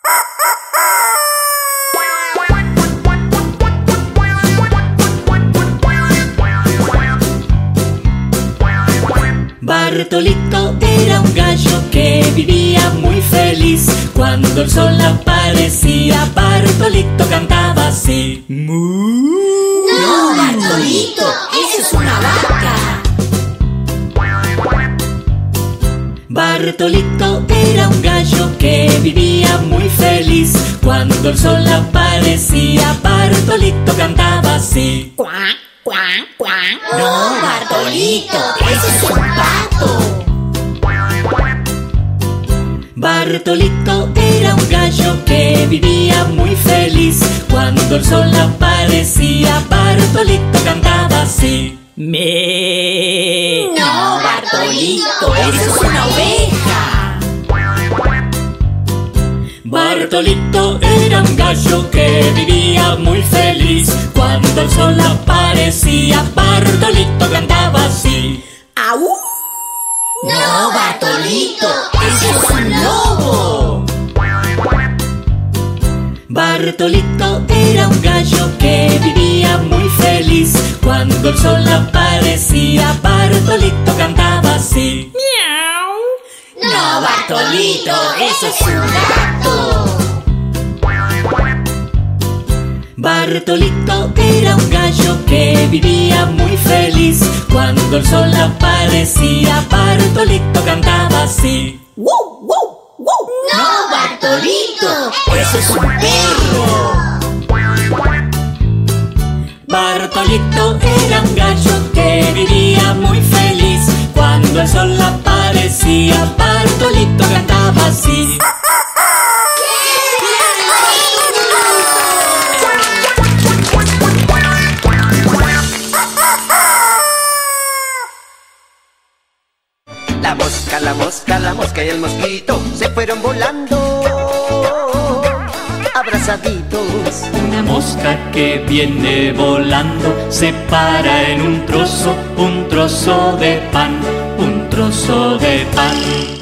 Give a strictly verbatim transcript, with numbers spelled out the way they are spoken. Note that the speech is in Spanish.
Bartolito era un gallo que vivía muy feliz. Cuando el sol aparecía, Bartolito cantaba así: ¡Mu! ¡No, Bartolito! ¡Esa es una vaca! Bartolito era un gallo que vivía muy feliz. Cuando el sol aparecía, Bartolito cantaba así: ¡Cuac, cuac, cuac! ¡No, Bartolito! ¡Ese es un pato! Bartolito era un gallo que vivía muy feliz. Cuando el sol aparecía, Bartolito cantaba así: ¡Me! ¡No, Bartolito! ¡Esa es una oveja! Bartolito era un gallo que vivía muy feliz. Cuando el sol aparecía, Bartolito cantaba así: ¡Au! ¡No, Bartolito! ¡Ese es un lobo! Bartolito era un gallo que vivía muy feliz. Cuando el sol aparecía, Bartolito cantaba así: ¡Miau! ¡No, Bartolito! ¡Eso es un gato! Bartolito era un gallo que vivía muy feliz. Cuando el sol aparecía, Bartolito cantaba así: ¡Wow, wow, wow! ¡No, Bartolito! ¡Eso es un perro! Bartolito era un gallo que vivía muy feliz. Cuando el sol aparecía, Bartolito cantaba así: La mosca, la mosca, la mosca y el mosquito se fueron volando abrazaditos. Una mosca que viene volando se para en un trozo, un trozo de pan, un trozo de pan.